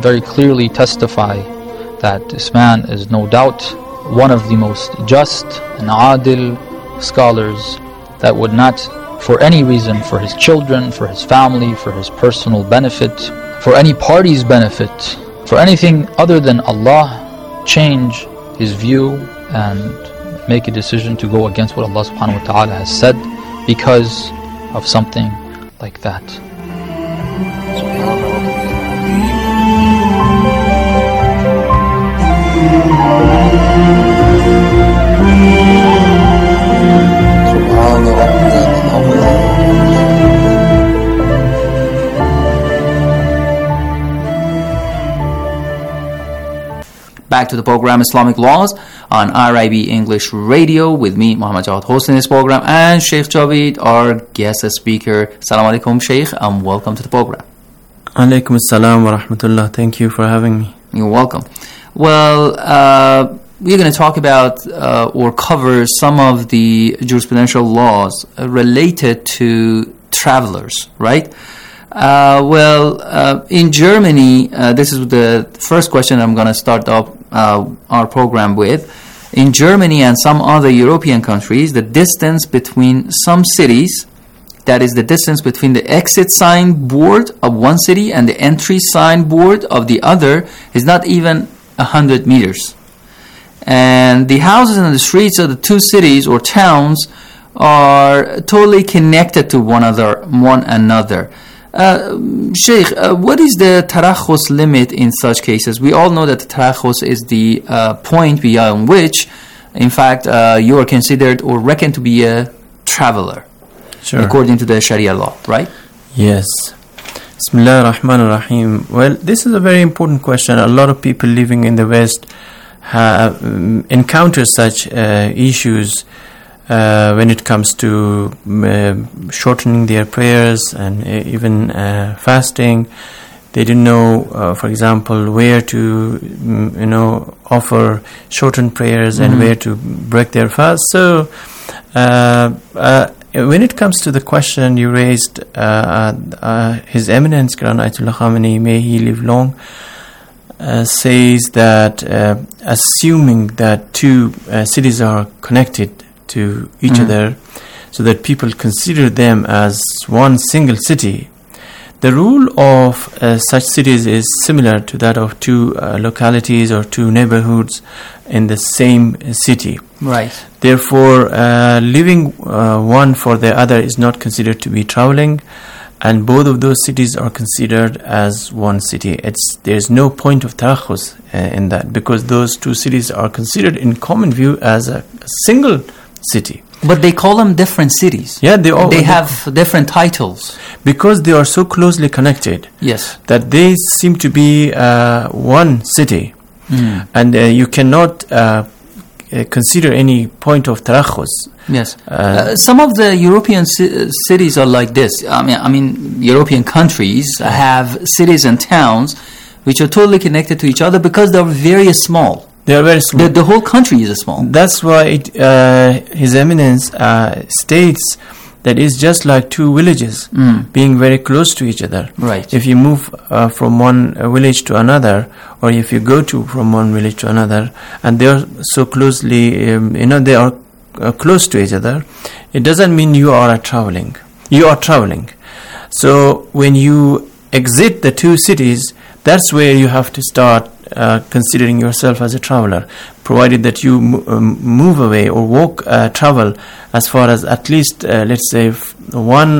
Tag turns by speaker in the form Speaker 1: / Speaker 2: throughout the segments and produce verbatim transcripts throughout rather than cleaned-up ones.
Speaker 1: can very clearly testify that this man is no doubt one of the most just and adil scholars that would not, for any reason, for his children, for his family, for his personal benefit, for any party's benefit, for anything other than Allah, change his view and make a decision to go against what Allah subhanahu wa ta'ala has said because of something like that.
Speaker 2: Back to the program Islamic Laws on R I B English Radio with me, Muhammad Jawad, hosting this program, and Sheikh Javid, our guest speaker. Assalamu alaikum, Sheikh, and welcome to the program.
Speaker 3: Alaikum assalam wa rahmatullah. Thank you for having me.
Speaker 2: You're welcome. Well, uh, we're going to talk about uh, or cover some of the jurisprudential laws uh, related to travelers, right? Uh, well, uh, in Germany, uh, this is the first question I'm going to start up uh, our program with. In Germany and some other European countries, the distance between some cities, that is the distance between the exit sign board of one city and the entry sign board of the other, is not even one hundred meters. And the houses and the streets of the two cities or towns are totally connected to one another. One another. Uh, Sheikh, uh, what is the tarakhus limit in such cases? We all know that the tarakhus is the uh, point beyond which, in fact, uh, you are considered or reckoned to be a traveler,
Speaker 3: sure,
Speaker 2: according to the Sharia law, right?
Speaker 3: Yes. Bismillah ar-Rahman ar-Rahim. Well, this is a very important question. A lot of people living in the West have um, encountered such uh, issues Uh, when it comes to uh, shortening their prayers and uh, even uh, fasting. They didn't know, uh, for example, where to, um, you know, offer shortened prayers mm-hmm. and where to break their fast. So, uh, uh, when it comes to the question you raised, uh, uh, His Eminence Quran Ayatollah Khamenei, may he live long, uh, says that uh, assuming that two uh, cities are connected to each mm. other, so that people consider them as one single city. The rule of uh, such cities is similar to that of two uh, localities or two neighborhoods in the same city.
Speaker 2: Right.
Speaker 3: Therefore, uh, leaving uh, one for the other is not considered to be traveling, and both of those cities are considered as one city. It's there's no point of tarakhus uh, in that, because those two cities are considered in common view as a, a single city.
Speaker 2: But they call them different cities.
Speaker 3: Yeah, they all
Speaker 2: they have different titles
Speaker 3: because they are so closely connected.
Speaker 2: Yes,
Speaker 3: that they seem to be uh, one city, mm. and uh, you cannot uh, consider any point of tarakhus.
Speaker 2: Yes, uh, uh, some of the European ci- cities are like this. I mean, I mean, European countries have cities and towns which are totally connected to each other because they are very small.
Speaker 3: They are very small.
Speaker 2: The, the whole country is small.
Speaker 3: That's why it, uh, His Eminence uh, states that it's just like two villages mm. being very close to each other.
Speaker 2: Right.
Speaker 3: If you move uh, from one uh, village to another, or if you go to from one village to another, and they are so closely, um, you know, they are uh, close to each other, it doesn't mean you are traveling. You are traveling. So when you exit the two cities, that's where you have to start uh, considering yourself as a traveler, provided that you m- um, move away or walk, uh, travel as far as at least, uh, let's say, f- one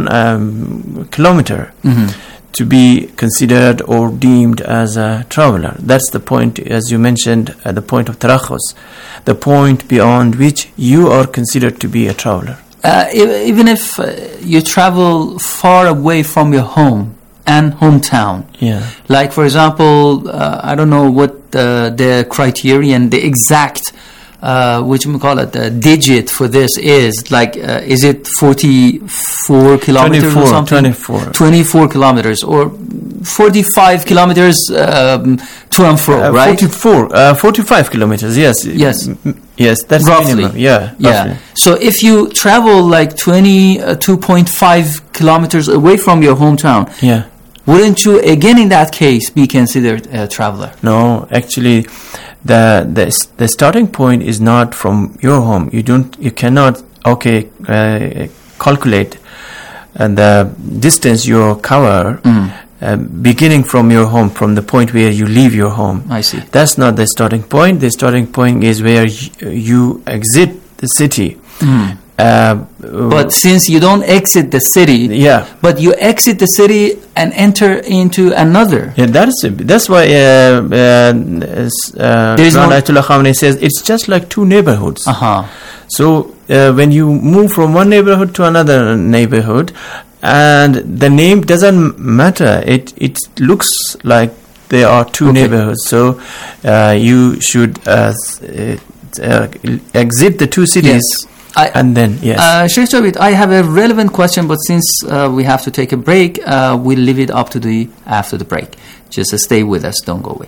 Speaker 3: um, kilometer mm-hmm. to be considered or deemed as a traveler. That's the point, as you mentioned, uh, the point of tarakhus, the point beyond which you are considered to be a traveler.
Speaker 2: Uh, even if uh, you travel far away from your home and hometown.
Speaker 3: Yeah.
Speaker 2: Like, for example, uh, I don't know what uh, the criterion, the exact, uh, which we call it, the digit for this is. Like, uh, is it forty-four kilometers or something?
Speaker 3: twenty-four.
Speaker 2: twenty-four kilometers or forty-five kilometers um, to and fro,
Speaker 3: uh,
Speaker 2: right?
Speaker 3: forty-four, uh, forty-five kilometers, yes.
Speaker 2: Yes.
Speaker 3: M- yes, that's
Speaker 2: roughly.
Speaker 3: Minimum. Yeah,
Speaker 2: yeah.
Speaker 3: roughly.
Speaker 2: So if you travel like twenty-two point five kilometers away from your hometown,
Speaker 3: yeah,
Speaker 2: wouldn't you again in that case be considered a traveler?
Speaker 3: No, actually, the the the starting point is not from your home. You don't, you cannot, okay, uh, calculate uh, the distance you cover
Speaker 2: Mm.
Speaker 3: uh, beginning from your home, from the point where you leave your home.
Speaker 2: I see.
Speaker 3: That's not the starting point. The starting point is where y- you exit the city.
Speaker 2: Mm.
Speaker 3: Uh,
Speaker 2: But since you don't exit the city,
Speaker 3: yeah.
Speaker 2: but you exit the city and enter into another.
Speaker 3: Yeah, that's that's why uh, uh, uh,
Speaker 2: There is no-
Speaker 3: Ayatollah Khamenei says it's just like two neighborhoods.
Speaker 2: Uh-huh.
Speaker 3: So uh, when you move from one neighborhood to another neighborhood, and the name doesn't matter, it it looks like there are two
Speaker 2: Okay.
Speaker 3: neighborhoods. So uh, you should uh, s- uh, uh, exit the two cities,
Speaker 2: Yes. I,
Speaker 3: and then yes.
Speaker 2: Uh, Sheikh Jawid, I have a relevant question, but since uh, we have to take a break, uh, we'll leave it up to the after the break. Just uh, stay with us, don't go away.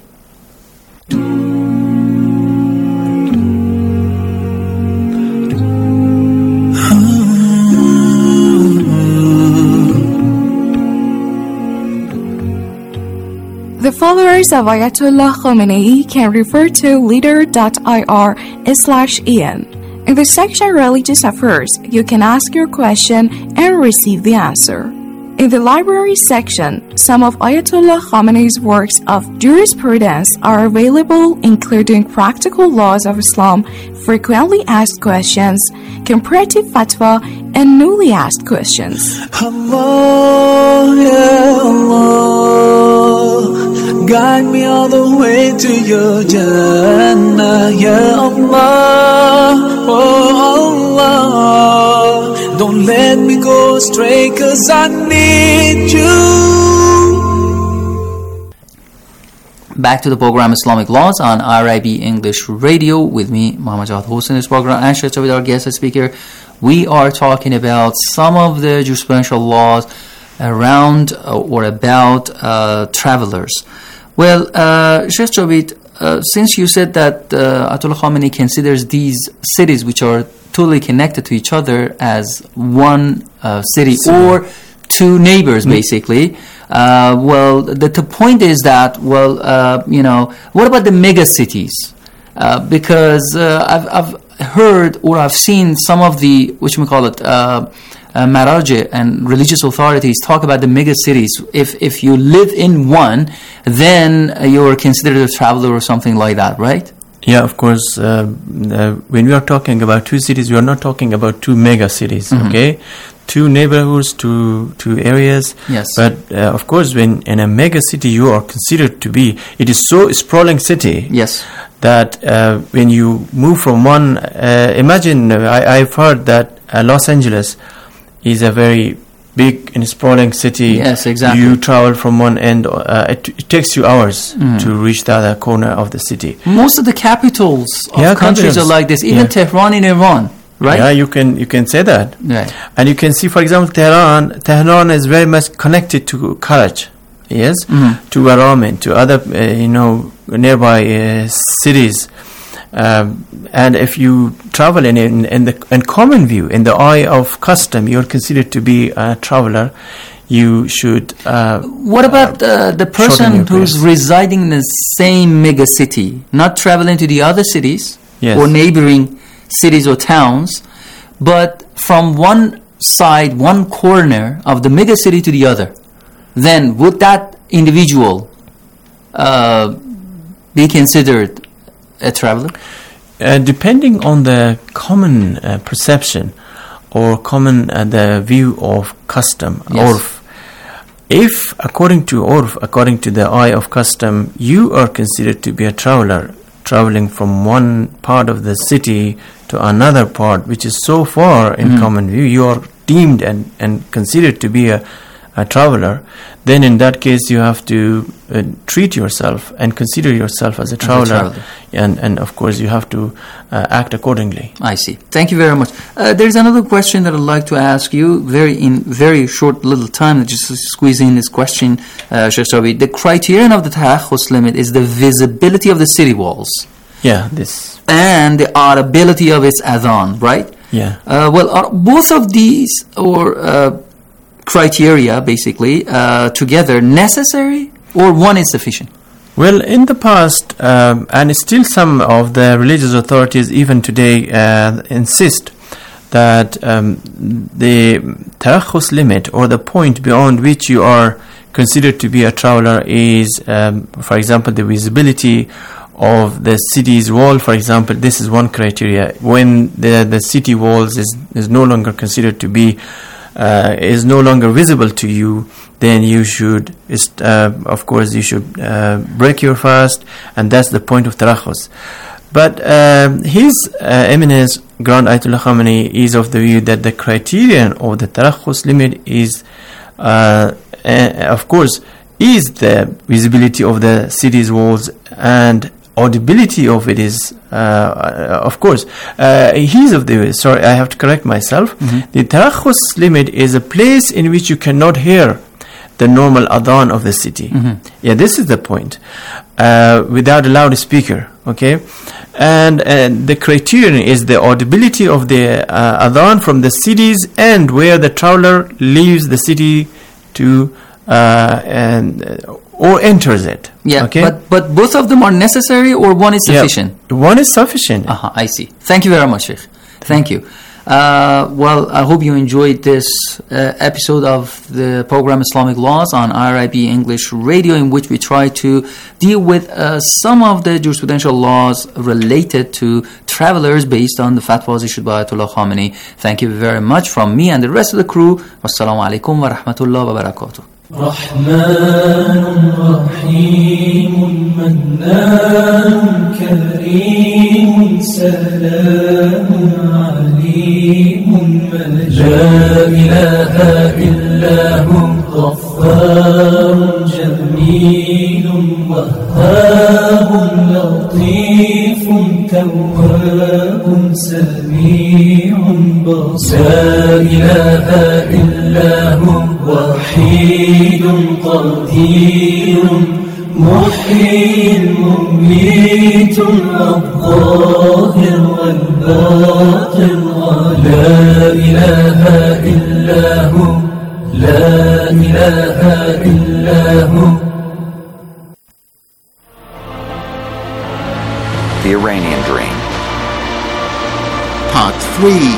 Speaker 4: The followers of Ayatollah Khamenei can refer to leader.ir slash en. In the section Religious Affairs, you can ask your question and receive the answer. In the library section, some of Ayatollah Khamenei's works of jurisprudence are available, including Practical Laws of Islam, Frequently Asked Questions, Comparative Fatwa, and Newly Asked Questions.
Speaker 5: Allah, ya Allah, guide me all the way to your Jannah, ya Allah, oh Allah, don't let me go astray, 'cause I need you.
Speaker 2: Back to the program Islamic Laws on R I B English Radio with me, Muhammad Jawad Hossein. In this program, and Sheikh Jawid, our guest speaker, we are talking about some of the jurisprudential laws around uh, or about uh, travelers. Well, uh, Sheikh Jawid, uh, since you said that uh, Ayatollah Khamenei considers these cities which are totally connected to each other as one uh, city or two neighbors, basically. Uh, well, the, the point is that, well, uh, you know, what about the mega cities? Uh, because uh, I've, I've heard or I've seen some of the, which we call it, uh, uh, Maraji and religious authorities talk about the mega cities. If if you live in one, then uh, you're considered a traveler or something like that, right?
Speaker 3: Yeah, of course. Uh, uh, when we are talking about two cities, we are not talking about two mega cities,
Speaker 2: Mhm.
Speaker 3: okay? Two neighborhoods, two two areas.
Speaker 2: Yes.
Speaker 3: But uh, of course, when in a mega city, you are considered to be, it is so sprawling city
Speaker 2: Yes.
Speaker 3: that uh, when you move from one, uh, imagine, uh, I, I've heard that uh, Los Angeles is a very big and sprawling city.
Speaker 2: Yes, exactly.
Speaker 3: You travel from one end, uh, it, it takes you hours
Speaker 2: Mhm.
Speaker 3: to reach the other corner of the city.
Speaker 2: Most of the capitals of
Speaker 3: Yeah,
Speaker 2: countries
Speaker 3: capitals.
Speaker 2: are like this. Even
Speaker 3: Yeah.
Speaker 2: Tehran in Iran, right?
Speaker 3: Yeah, you can you can say that.
Speaker 2: Right.
Speaker 3: And you can see, for example, Tehran. Tehran is very much connected to Karaj, yes,
Speaker 2: Mhm.
Speaker 3: to Aramen, to other, uh, you know, nearby uh, cities. Um, and if you travel in, in in the in common view, in the eye of custom, you're considered to be a traveler. You should. Uh,
Speaker 2: What about uh, the
Speaker 3: shorten
Speaker 2: person
Speaker 3: your
Speaker 2: who's
Speaker 3: pace.
Speaker 2: residing in the same mega city, not traveling to the other cities
Speaker 3: Yes.
Speaker 2: or neighboring cities or towns, but from one side, one corner of the mega city to the other? Then would that individual uh, be considered a traveler?
Speaker 3: Uh, depending on the common uh, perception or common uh, the view of custom,
Speaker 2: Yes.
Speaker 3: urf. If according to urf, according to the eye of custom, you are considered to be a traveler, traveling from one part of the city to another part, which is so far in
Speaker 2: Mhm.
Speaker 3: common view, you are deemed and, and considered to be a, a traveler, then in that case you have to uh, treat yourself and consider yourself as a traveler,
Speaker 2: traveler.
Speaker 3: and and of course you have to uh, act accordingly.
Speaker 2: I see. Thank you very much. Uh, there's another question that I'd like to ask you, very in very short little time. Just to squeeze in this question, uh, Sheikh Jawid. The criterion of the Tahakhus limit is the visibility of the city walls
Speaker 3: Yeah, this.
Speaker 2: and the audibility of its adhan, right?
Speaker 3: Yeah.
Speaker 2: Uh, well, are both of these or uh, criteria, basically, uh, together necessary, or one is sufficient?
Speaker 3: Well, in the past, um, and still some of the religious authorities even today uh, insist that um, the tarakhus limit, or the point beyond which you are considered to be a traveler, is, um, for example, the visibility of the city's wall. For example, this is one criteria. When the the city walls is, is no longer considered to be uh, is no longer visible to you, then you should, uh, of course, you should uh, break your fast, and that's the point of tarakhus. But uh, His uh, Eminence Grand Ayatollah Khamenei is of the view that the criterion of the tarakhus limit is, uh, uh, of course, is the visibility of the city's walls, and audibility of it is, uh, of course, uh, he's of the, sorry, I have to correct myself. Mm-hmm. The tarakhus limit is a place in which you cannot hear the normal adhan of the city. Mm-hmm. Yeah, this is the point. Uh, without a loudspeaker, okay? And, and the criterion is the audibility of the uh, adhan from the cities and where the traveler leaves the city to uh, and uh, or enters it.
Speaker 2: Yeah,
Speaker 3: okay?
Speaker 2: but but both of them are necessary, or one is sufficient?
Speaker 3: Yeah, one is sufficient.
Speaker 2: Uh-huh, I see. Thank you very much, Sheikh. Thank you. Uh, well, I hope you enjoyed this uh, episode of the program Islamic Laws on I R I B English Radio, in which we try to deal with uh, some of the jurisprudential laws related to travelers based on the fatwas issued by Ayatollah Khamenei. Thank you very much from me and the rest of the crew. Wassalamu alaikum wa rahmatullahi wa barakatuh.
Speaker 5: رحمن رحيم منان كريم سلام عليم مجيد لا إله إلا هو غفار جميل وهاب لطيف تواب سميع بصير لا إله إلا هو وحيد قدير محيي مميت الظاهر والباطن لا إله إلا هو لا إله إلا هو.
Speaker 6: The Iranian Dream.
Speaker 7: Part three.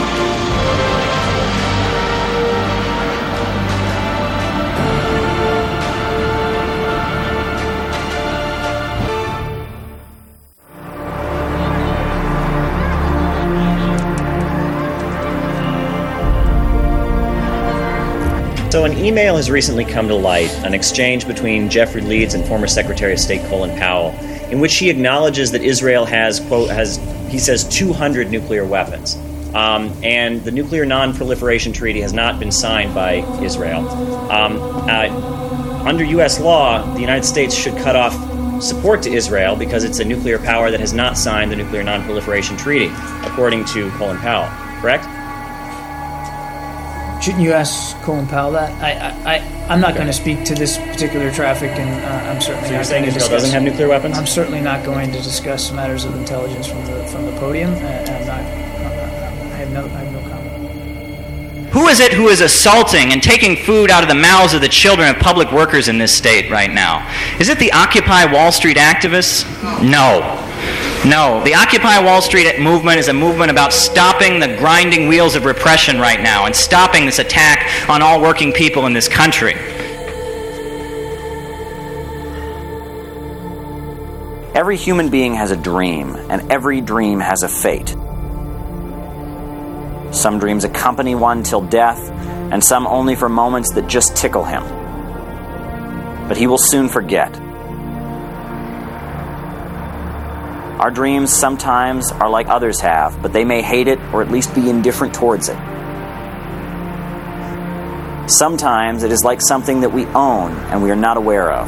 Speaker 8: So an email has recently come to light, an exchange between Jeffrey Leeds and former Secretary of State Colin Powell, in which he acknowledges that Israel has, quote, has, he says, two hundred nuclear weapons. Um, and the Nuclear Non-Proliferation Treaty has not been signed by Israel. Um, uh, under U S law, the United States should cut off support to Israel because it's a nuclear power that has not signed the Nuclear Non-Proliferation Treaty, according to Colin Powell. Correct?
Speaker 9: Shouldn't you ask Colin Powell that? I, I, I, I'm not okay. going to speak to this particular traffic, and uh, I'm certainly
Speaker 8: so you're
Speaker 9: not
Speaker 8: saying
Speaker 9: going to
Speaker 8: Israel
Speaker 9: discuss,
Speaker 8: doesn't have nuclear weapons?
Speaker 9: I'm certainly not going to discuss matters of intelligence from the from the podium. Uh, I'm not, I'm not, I have no, I have no comment.
Speaker 10: Who is it who is assaulting and taking food out of the mouths of the children of public workers in this state right now? Is it the Occupy Wall Street activists? No. No, the Occupy Wall Street movement is a movement about stopping the grinding wheels of repression right now and stopping this attack on all working people in this country.
Speaker 6: Every human being has a dream, and every dream has a fate. Some dreams accompany one till death, and some only for moments that just tickle him. But he will soon forget. Our dreams sometimes are like others have, but they may hate it or at least be indifferent towards it. Sometimes it is like something that we own and we are not aware of.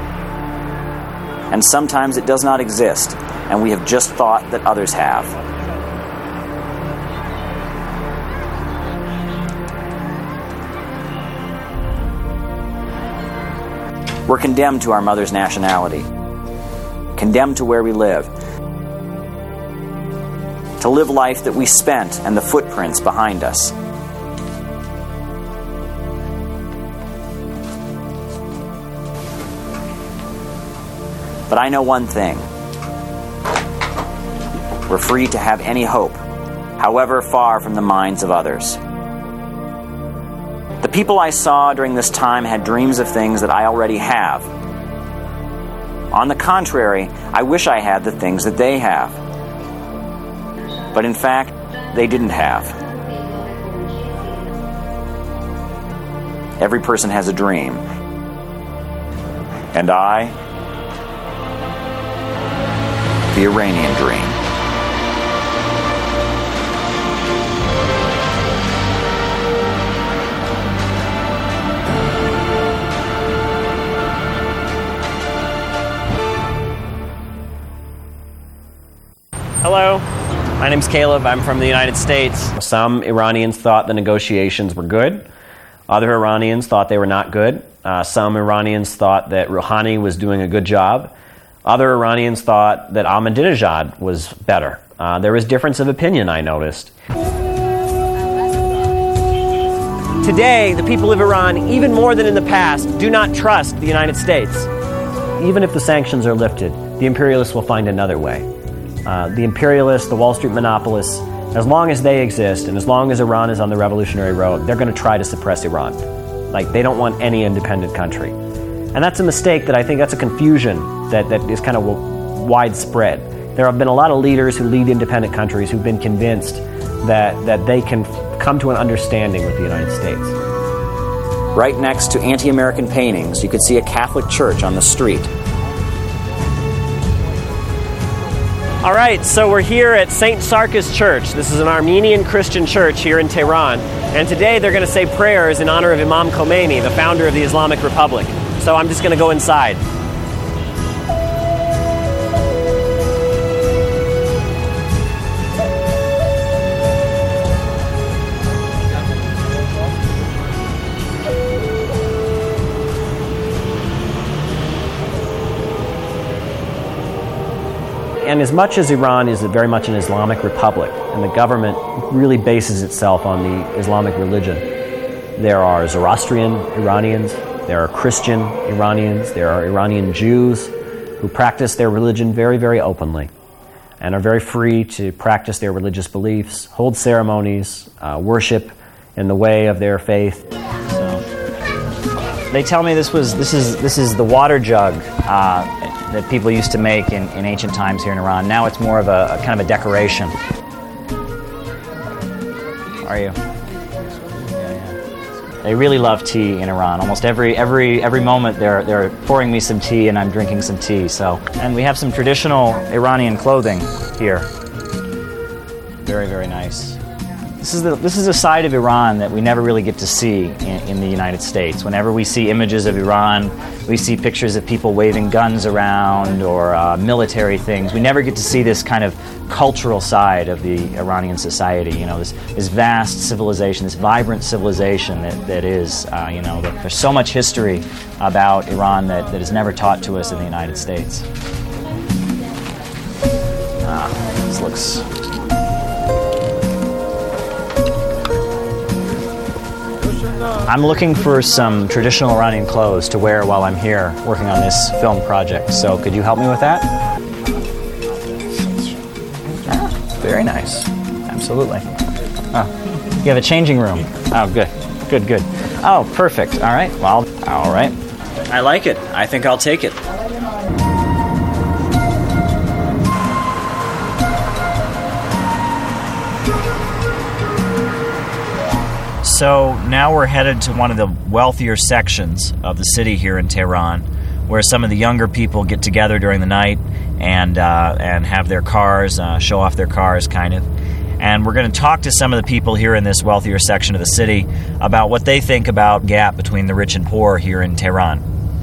Speaker 6: And sometimes it does not exist, and we have just thought that others have. We're condemned to our mother's nationality, condemned to where we live, to live life that we spent and the footprints behind us. But I know one thing. We're free to have any hope, however far from the minds of others. The people I saw during this time had dreams of things that I already have. On the contrary, I wish I had the things that they have. But in fact, they didn't have. Every person has a dream. And I, the Iranian dream.
Speaker 7: Hello, my name's Caleb. I'm from the United States. Some Iranians thought the negotiations were good. Other Iranians thought they were not good. Uh, some Iranians thought that Rouhani was doing a good job. Other Iranians thought that Ahmadinejad was better. Uh, there was difference of opinion, I noticed. Today, the people of Iran, even more than in the past, do not trust the United States. Even if the sanctions are lifted, the imperialists will find another way. Uh, the imperialists, the Wall Street monopolists, as long as they exist and as long as Iran is on the revolutionary road, they're going to try to suppress Iran. Like, they don't want any independent country. And that's a mistake that I think that's a confusion that, that is kind of widespread. There have been a lot of leaders who lead independent countries who've been convinced that, that they can come to an understanding with the United States.
Speaker 6: Right next to anti-American paintings, you could see a Catholic church on the street.
Speaker 7: All right, so we're here at Saint Sarkis Church. This is an Armenian Christian church here in Tehran. And today they're going to say prayers in honor of Imam Khomeini, the founder of the Islamic Republic. So I'm just going to go inside. And as much as Iran is very much an Islamic republic, and the government really bases itself on the Islamic religion, there are Zoroastrian Iranians, there are Christian Iranians, there are Iranian Jews who practice their religion very, very openly and are very free to practice their religious beliefs, hold ceremonies, uh, worship in the way of their faith.
Speaker 6: So, they tell me this was this is this is the water jug uh, that people used to make in, in ancient times here in Iran. Now it's more of a, a kind of a decoration. Are you? They really love tea in Iran. Almost every every every moment they're they're pouring me some tea and I'm drinking some tea. So, and we have some traditional Iranian clothing here. Very, very nice. This is the this is a side of Iran that we never really get to see in, in the United States. Whenever we see images of Iran, we see pictures of people waving guns around or uh, military things. We never get to see this kind of cultural side of the Iranian society. You know, this this vast civilization, this vibrant civilization that that is. Uh, you know, there's so much history about Iran that, that is never taught to us in the United States. Ah, this looks. I'm looking for some traditional Iranian clothes to wear while I'm here working on this film project. So could you help me with that? Ah, very nice. Absolutely. Oh, you have a changing room. Oh, good. Good, good. Oh, perfect. All right. Well, all right. I like it. I think I'll take it. So now we're headed to one of the wealthier sections of the city here in Tehran, where some of the younger people get together during the night and uh, and have their cars, uh, show off their cars, kind of. And we're going to talk to some of the people here in this wealthier section of the city about what they think about the gap between the rich and poor here in Tehran.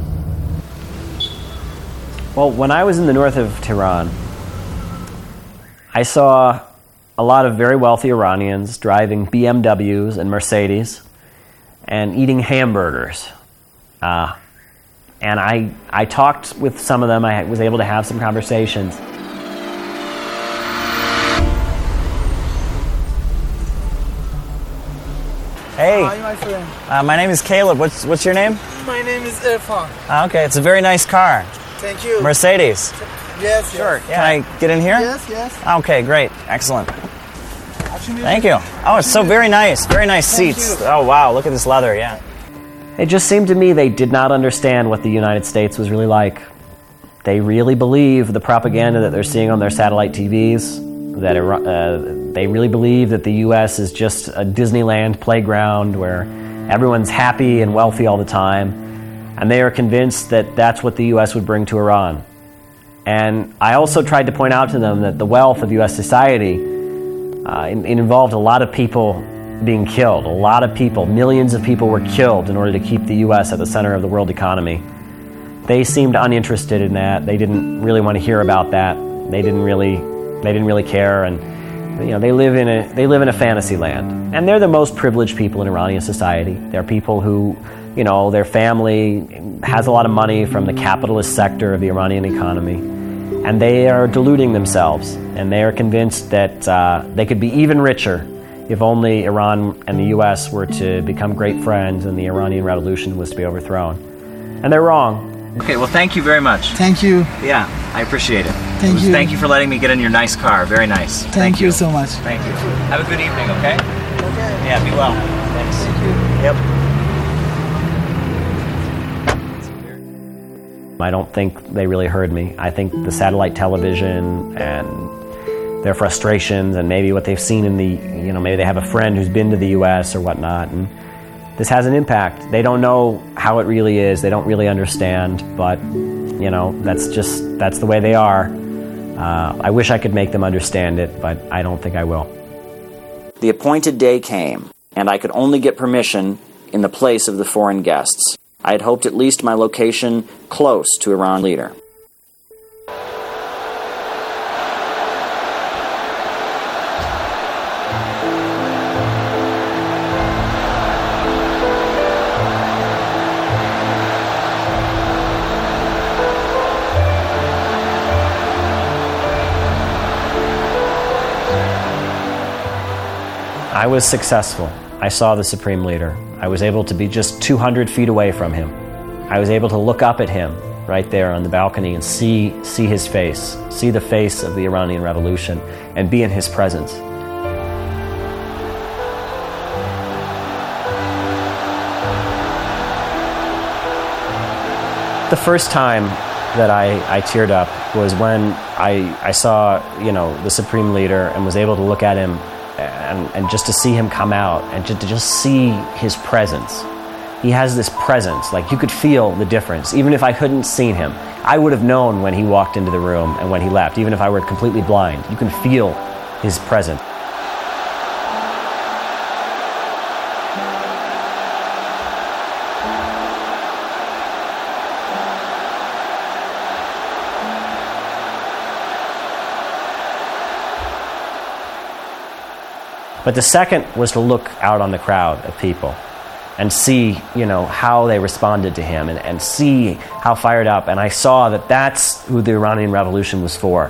Speaker 7: Well, when I was in the north of Tehran, I saw a lot of very wealthy Iranians driving B M Ws and Mercedes and eating hamburgers. Uh, and I I talked with some of them. I was able to have some conversations. Hey.
Speaker 11: Hi, my friend.
Speaker 7: Uh, my name is Caleb. What's what's your name?
Speaker 11: My name is Irfan.
Speaker 7: Uh, okay, it's a very nice car.
Speaker 11: Thank you.
Speaker 6: Mercedes.
Speaker 11: Yes,
Speaker 6: Sure.
Speaker 11: yes.
Speaker 6: Can I get in here?
Speaker 11: Yes, yes.
Speaker 6: Okay, great. Excellent. Thank you. Oh, it's so very nice. Very nice
Speaker 11: Thank
Speaker 6: seats.
Speaker 11: you.
Speaker 6: Oh, wow. Look at this leather. Yeah.
Speaker 7: It just seemed to me they did not understand what the United States was really like. They really believe the propaganda that they're seeing on their satellite T Vs, that uh, they really believe that the U S is just a Disneyland playground where everyone's happy and wealthy all the time, and they are convinced that that's what the U S would bring to Iran. And I also tried to point out to them that the wealth of U S society, uh, it, it involved a lot of people being killed. A lot of people, millions of people were killed in order to keep the U S at the center of the world economy. They seemed uninterested in that. They didn't really want to hear about that. They didn't really, they didn't really care. And you know, they live in a they live in a fantasy land. And they're the most privileged people in Iranian society. They're people who, you know, their family has a lot of money from the capitalist sector of the Iranian economy, and they are deluding themselves. And they are convinced that uh, they could be even richer if only Iran and the U S were to become great friends and the Iranian Revolution was to be overthrown. And they're wrong.
Speaker 6: Okay, well, thank you very much.
Speaker 11: Thank you.
Speaker 6: Yeah, I appreciate it.
Speaker 11: Thank
Speaker 6: it was,
Speaker 11: you.
Speaker 6: Thank you for letting me get in your nice car. Very nice.
Speaker 11: Thank,
Speaker 6: Thank
Speaker 11: you so much.
Speaker 6: Thank you. Have a good evening, okay? Okay. Yeah, be well. Thanks.
Speaker 11: Thank you.
Speaker 6: Yep.
Speaker 7: I don't think they really heard me. I think the satellite television and their frustrations and maybe what they've seen in the, you know, maybe they have a friend who's been to the U S or whatnot, and this has an impact. They don't know how it really is. They don't really understand, but, you know, that's just, that's the way they are. Uh, I wish I could make them understand it, but I don't think I will.
Speaker 12: The appointed day came, and I could only get permission in the place of the foreign guests. I had hoped at least my location close to Iran leader.
Speaker 7: I was successful. I saw the Supreme Leader. I was able to be just two hundred feet away from him. I was able to look up at him right there on the balcony and see, see his face, see the face of the Iranian Revolution, and be in his presence. The first time that I, I teared up was when I, I saw, you know, the Supreme Leader and was able to look at him and, and just to see him come out and just to just see his presence. He has this presence, like you could feel the difference. Even if I couldn't seen him, I would have known when he walked into the room and when he left, even if I were completely blind. You can feel his presence. But the second was to look out on the crowd of people and see, you know, how they responded to him and, and see how fired up. And I saw that that's who the Iranian Revolution was for.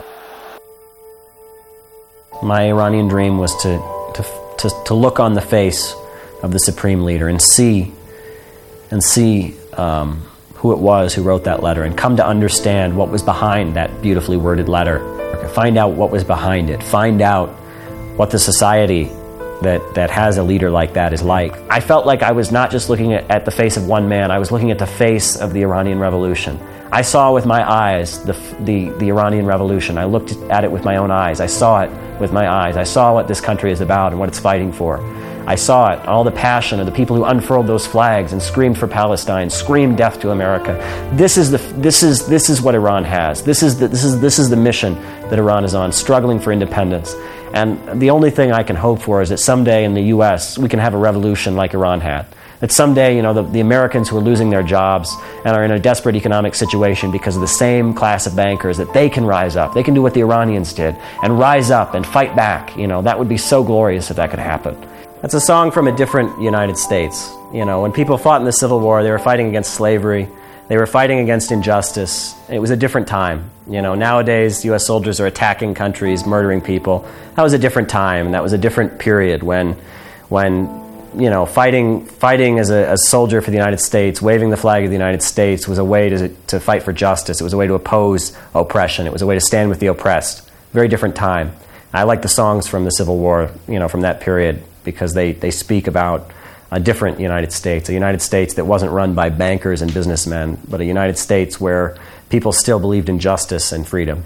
Speaker 7: My Iranian dream was to, to, to, to look on the face of the Supreme Leader and see, and see um, who it was who wrote that letter and come to understand what was behind that beautifully worded letter. Find out what was behind it. Find out what the society that, that has a leader like that is like. I felt like I was not just looking at, at the face of one man, I was looking at the face of the Iranian Revolution. I saw with my eyes the, the, the Iranian Revolution. I looked at it with my own eyes. I saw it with my eyes. I saw what this country is about and what it's fighting for. I saw it, all the passion of the people who unfurled those flags and screamed for Palestine, screamed death to America. This is the this is this is what Iran has. This is the this is this is the mission that Iran is on, struggling for independence. And the only thing I can hope for is that someday in the U S we can have a revolution like Iran had. That someday, you know, the, the Americans who are losing their jobs and are in a desperate economic situation because of the same class of bankers, that they can rise up. They can do what the Iranians did and rise up and fight back. You know, that would be so glorious if that could happen. That's a song from a different United States. You know, when people fought in the Civil War, they were fighting against slavery. They were fighting against injustice. It was a different time. You know, nowadays U S soldiers are attacking countries, murdering people. That was a different time, and that was a different period when, when you know, fighting fighting as a, a soldier for the United States, waving the flag of the United States was a way to to fight for justice. It was a way to oppose oppression. It was a way to stand with the oppressed. Very different time. I like the songs from the Civil War, you know, from that period, because they, they speak about a different United States, a United States that wasn't run by bankers and businessmen, but a United States where people still believed in justice and freedom.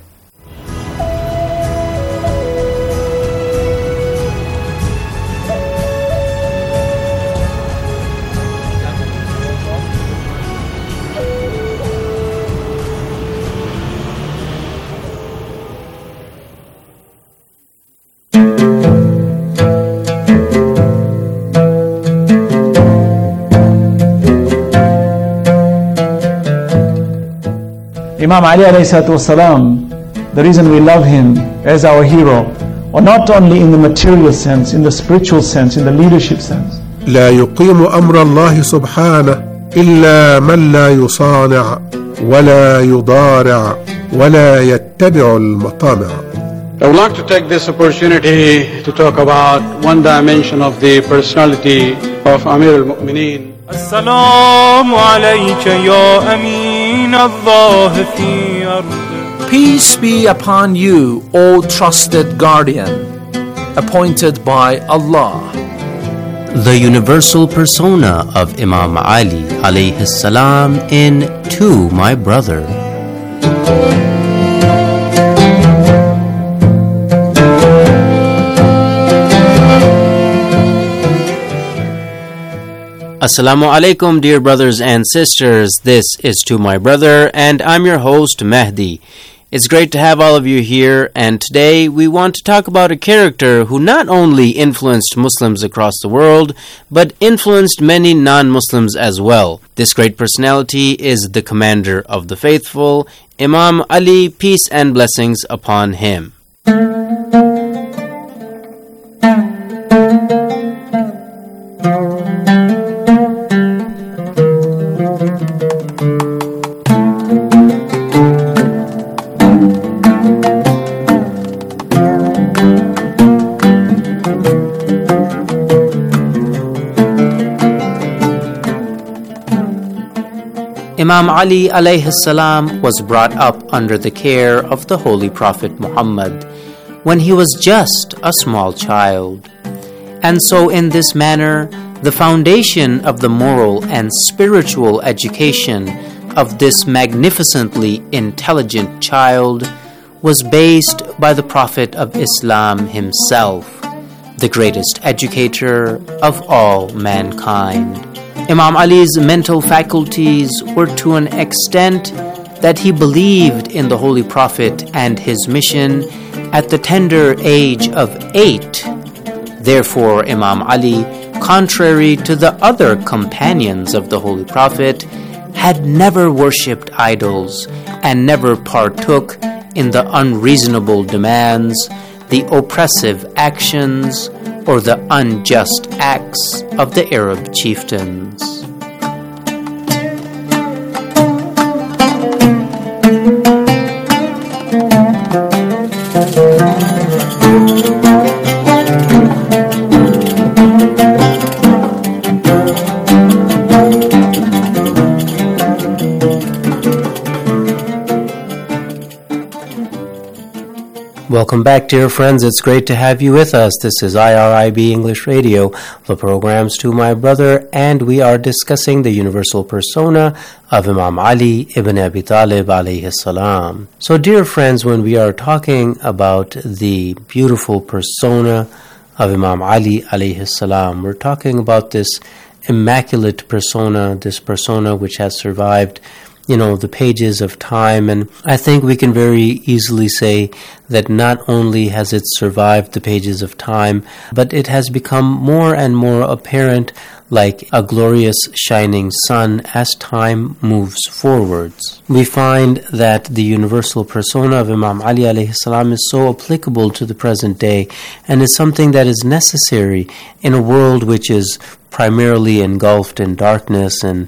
Speaker 11: Imam Ali alayhi salatu wasalam, the reason we love him as our hero, or not only in the material sense, in the spiritual sense, in the leadership sense.
Speaker 13: لا يقيم أمر الله سبحانه إلا من لا يصانع ولا يضارع ولا يتبع المطامع.
Speaker 14: I would like to take this opportunity to talk about one dimension of the personality of Amir al-Mu'mineen.
Speaker 15: السلام عليك يا أمين الله في أرض.
Speaker 16: Peace be upon you, O trusted guardian, appointed by Allah.
Speaker 17: The universal persona of Imam Ali alayhi salam in To My Brother. Assalamu alaikum, dear brothers and sisters. This is To My Brother, and I'm your host, Mehdi. It's great to have all of you here, and today we want to talk about a character who not only influenced Muslims across the world, but influenced many non-Muslims as well. This great personality is the commander of the faithful, Imam Ali, peace and blessings upon him. Imam Ali alayhi salam was brought up under the care of the Holy Prophet Muhammad when he was just a small child. And so in this manner, the foundation of the moral and spiritual education of this magnificently intelligent child was based by the Prophet of Islam himself, the greatest educator of all mankind. Imam Ali's mental faculties were to an extent that he believed in the Holy Prophet and his mission at the tender age of eight. Therefore, Imam Ali, contrary to the other companions of the Holy Prophet, had never worshipped idols and never partook in the unreasonable demands, the oppressive actions, or the unjust acts of the Arab chieftains. Welcome back, dear friends. It's great to have you with us. This is I R I B English Radio, the program's To My Brother, and we are discussing the universal persona of Imam Ali ibn Abi Talib alayhi salam. So, dear friends, when we are talking about the beautiful persona of Imam Ali alayhi salam, we're talking about this immaculate persona, this persona which has survived you know, the pages of time. And I think we can very easily say that not only has it survived the pages of time, but it has become more and more apparent like a glorious shining sun as time moves forwards. We find that the universal persona of Imam Ali alayhi salam is so applicable to the present day and is something that is necessary in a world which is primarily engulfed in darkness and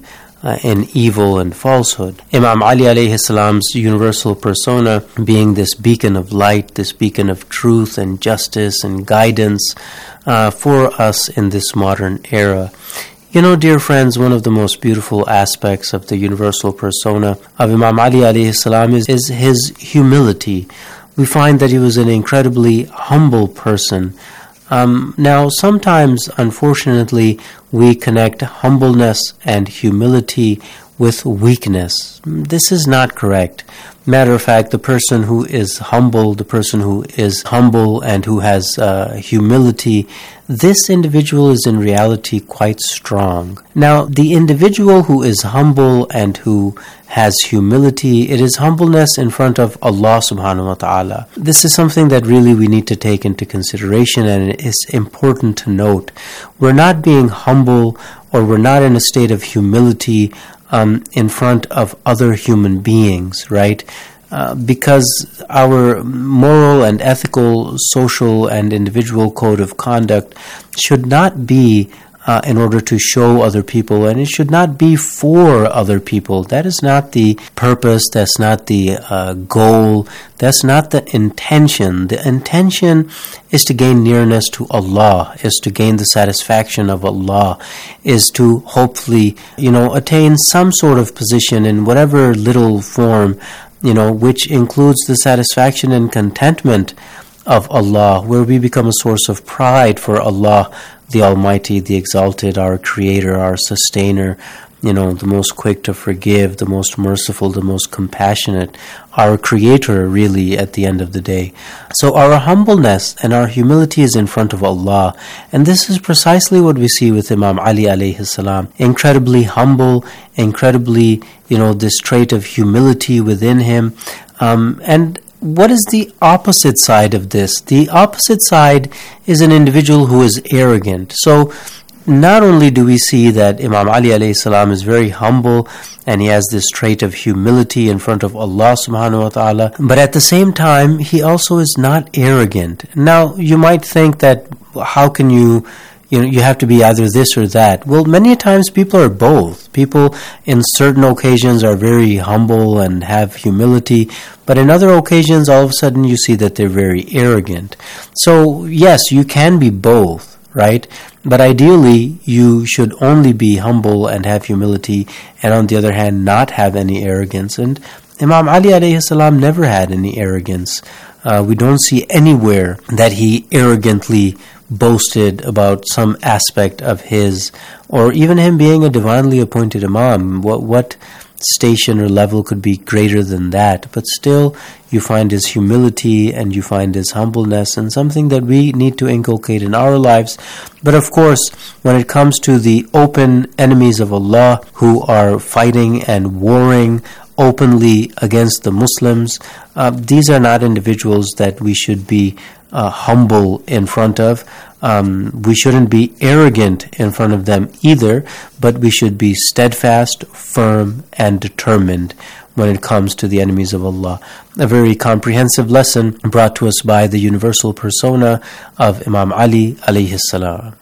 Speaker 17: uh, in evil and falsehood. Imam Ali alayhi salam's universal persona being this beacon of light, this beacon of truth and justice and guidance uh, for us in this modern era. You know, dear friends, one of the most beautiful aspects of the universal persona of Imam Ali alayhi salam is, is his humility. We find that he was an incredibly humble person. Um, now, sometimes, unfortunately, we connect humbleness and humility with weakness. This is not correct. Matter of fact, the person who is humble, the person who is humble and who has uh, humility, this individual is in reality quite strong. Now, the individual who is humble and who has humility, it is humbleness in front of Allah subhanahu wa ta'ala. This is something that really we need to take into consideration, and it is important to note. We're not being humble, or we're not in a state of humility um, in front of other human beings, right? Uh, because our moral and ethical, social and individual code of conduct should not be uh, in order to show other people, and it should not be for other people. That is not the purpose, that's not the uh, goal, that's not the intention. The intention is to gain nearness to Allah, is to gain the satisfaction of Allah, is to hopefully, you know, attain some sort of position in whatever little form, you know, which includes the satisfaction and contentment of Allah, where we become a source of pride for Allah, the Almighty, the Exalted, our Creator, our Sustainer, you know, the most quick to forgive, the most merciful, the most compassionate, our Creator, really, at the end of the day. So our humbleness and our humility is in front of Allah, and this is precisely what we see with Imam Ali alayhi salam. Incredibly humble, incredibly, you know, this trait of humility within him. Um, and what is the opposite side of this? The opposite side is an individual who is arrogant. So not only do we see that Imam Ali alayhi salam is very humble and he has this trait of humility in front of Allah subhanahu wa ta'ala, but at the same time, he also is not arrogant. Now, you might think that how can you, you know, you have to be either this or that. Well, many times people are both. People in certain occasions are very humble and have humility, but in other occasions, all of a sudden you see that they're very arrogant. So, yes, you can be both, right? But ideally, you should only be humble and have humility, and on the other hand, not have any arrogance. And Imam Ali alayhi salam never had any arrogance. Uh, we don't see anywhere that he arrogantly boasted about some aspect of his, or even him being a divinely appointed imam. What what station or level could be greater than that? But still, you find his humility and you find his humbleness, and something that we need to inculcate in our lives. But of course, when it comes to the open enemies of Allah who are fighting and warring openly against the Muslims, uh, these are not individuals that we should be uh, humble in front of. Um, we shouldn't be arrogant in front of them either, but we should be steadfast, firm, and determined when it comes to the enemies of Allah. A very comprehensive lesson brought to us by the universal persona of Imam Ali alayhi salam.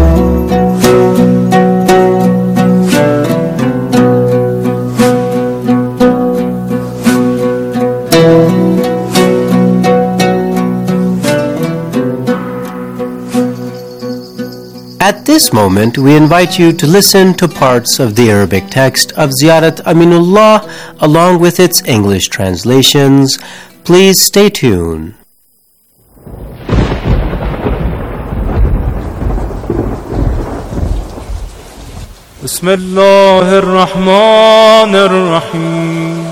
Speaker 17: At this moment, we invite you to listen to parts of the Arabic text of Ziyarat Aminullah along with its English translations. Please stay tuned.
Speaker 15: بسم الله الرحمن الرحيم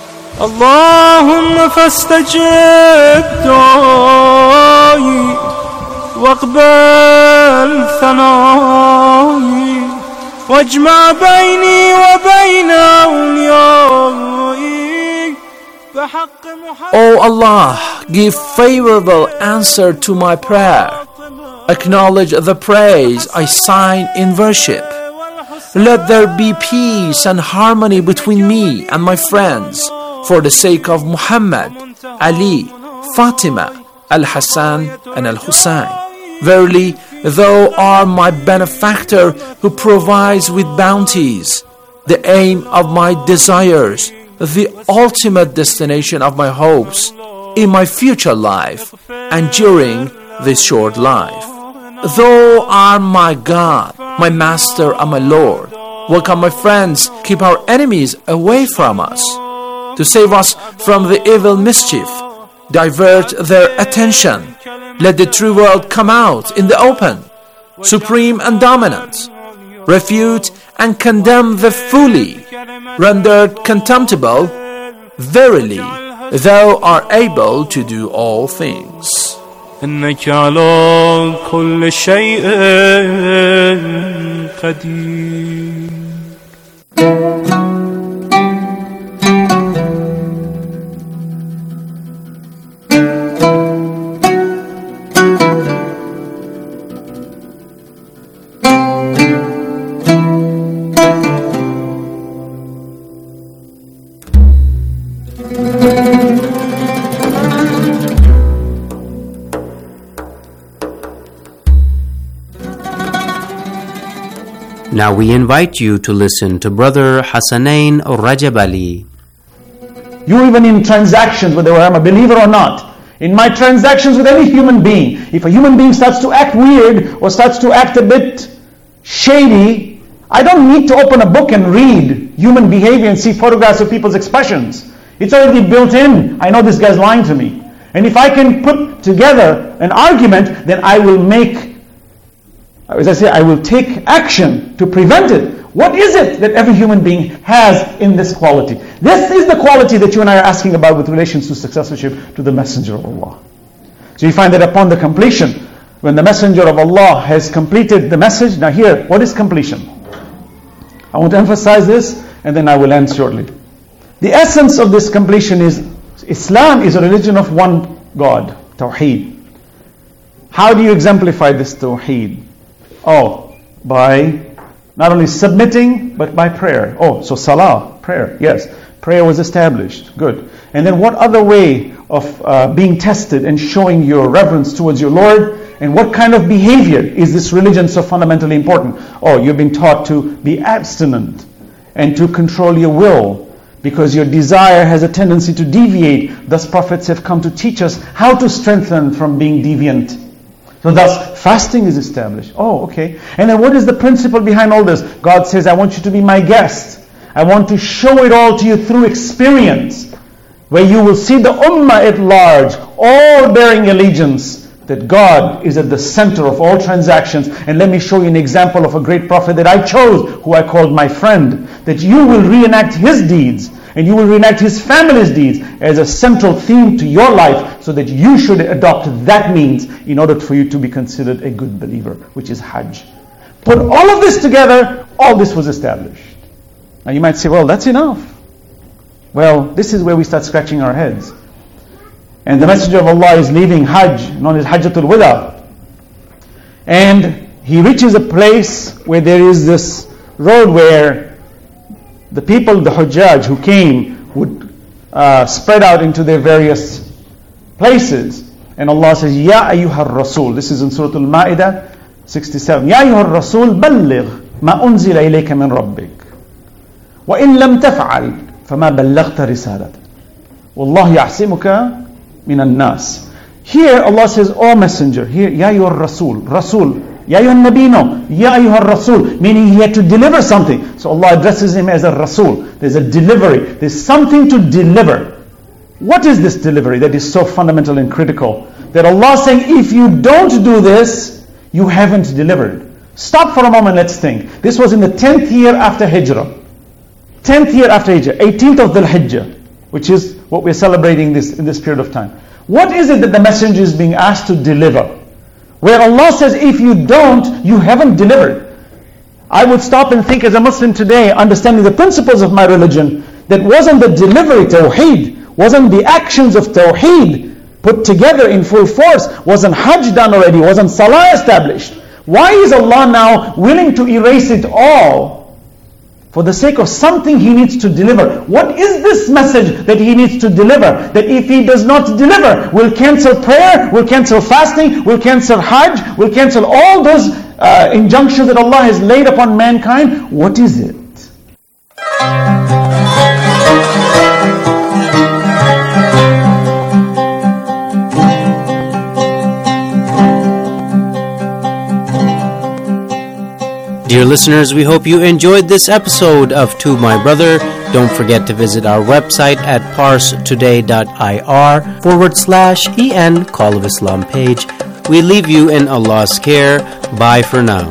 Speaker 15: اللهم فاستجب دعائي واقبل ثنائي واجمع بيني وبين أوليائي بحق محمد.
Speaker 16: O Allah, give favorable answer to my prayer. Acknowledge the praise I sign in worship. Let there be peace and harmony between me and my friends for the sake of Muhammad, Ali, Fatima, Al-Hassan and Al-Hussein. Verily, Thou art my benefactor who provides with bounties. the aim of my desires, the ultimate destination of my hopes in my future life and during this short life. Thou art my God, my Master and my Lord. Welcome, my friends, keep our enemies away from us. To save us from the evil mischief, divert their attention. Let the true world come out in the open, supreme and dominant. Refute and condemn the fully, rendered contemptible. Verily, thou art able to do all things.
Speaker 15: إنك على كل شيء قدير.
Speaker 17: Now we invite you to listen to Brother Hassanain Rajab Ali.
Speaker 11: You even in transactions, whether I'm a believer or not, in my transactions with any human being, if a human being starts to act weird or starts to act a bit shady, I don't need to open a book and read human behavior and see photographs of people's expressions. It's already built in. I know this guy's lying to me. And if I can put together an argument, then I will make, as I say, I will take action to prevent it. What is it that every human being has in this quality? This is the quality that you and I are asking about with relations to successorship to the Messenger of Allah. So you find that upon the completion, when the Messenger of Allah has completed the message, now here, what is completion? I want to emphasize this and then I will end shortly. The essence of this completion is Islam is a religion of one God, Tawheed. How do you exemplify this Tawheed? Oh, by not only submitting, but by prayer. Oh, so salah, prayer, yes. Prayer was established, good. And then what other way of uh, being tested and showing your reverence towards your Lord? And what kind of behavior is this religion so fundamentally important? Oh, you've been taught to be abstinent and to control your will, because your desire has a tendency to deviate. Thus prophets have come to teach us how to strengthen from being deviant. So thus, fasting is established. Oh, okay. And then what is the principle behind all this? God says, I want you to be my guest. I want to show it all to you through experience, where you will see the ummah at large, all bearing allegiance, that God is at the center of all transactions. And let me show you an example of a great prophet that I chose, who I called my friend, that you will reenact his deeds, and you will reenact his family's deeds as a central theme to your life, so that you should adopt that means in order for you to be considered a good believer, which is Hajj. Put all of this together, all this was established. Now you might say, well, that's enough. Well, this is where we start scratching our heads. And the Messenger of Allah is leaving Hajj, known as Hajjatul Wada. And he reaches a place where there is this road where the people, the Hujjaj who came, would uh, spread out into their various places. And Allah says, Ya ayyuhar Rasul. This is in Surah Al-Ma'idah sixty-seven. Ya ayyuhar Rasul, balligh ma unzila ilayka min rabbik. Wa in lam taf'al, fama ballaghta risalat. Wallahu ya'simuka min al-nas. Here Allah says, O Messenger, here, Ya ayyuhar Rasul, Rasul, Ya ayyuhan Nabino, Ya ayyuhar Rasul, meaning he had to deliver something. So Allah addresses him as a Rasul. There's a delivery. There's something to deliver. What is this delivery that is so fundamental and critical? That Allah is saying, if you don't do this, you haven't delivered. Stop for a moment, let's think. This was in the tenth year after Hijrah. tenth year after Hijrah, eighteenth of Dhul Hijjah, which is what we're celebrating this in this period of time. What is it that the messenger is being asked to deliver? Where Allah says, if you don't, you haven't delivered. I would stop and think as a Muslim today, understanding the principles of my religion, that wasn't the delivery, Tawheed, wasn't the actions of Tawheed put together in full force, wasn't Hajj done already, wasn't Salah established. Why is Allah now willing to erase it all for the sake of something He needs to deliver? What is this message that He needs to deliver? That if He does not deliver, will cancel prayer, will cancel fasting, will cancel Hajj, will cancel all those uh, injunctions that Allah has laid upon mankind? What is it?
Speaker 17: Dear listeners, we hope you enjoyed this episode of To My Brother. Don't forget to visit our website at parstoday.ir forward slash en Call of Islam page. We leave you in Allah's care. Bye for now.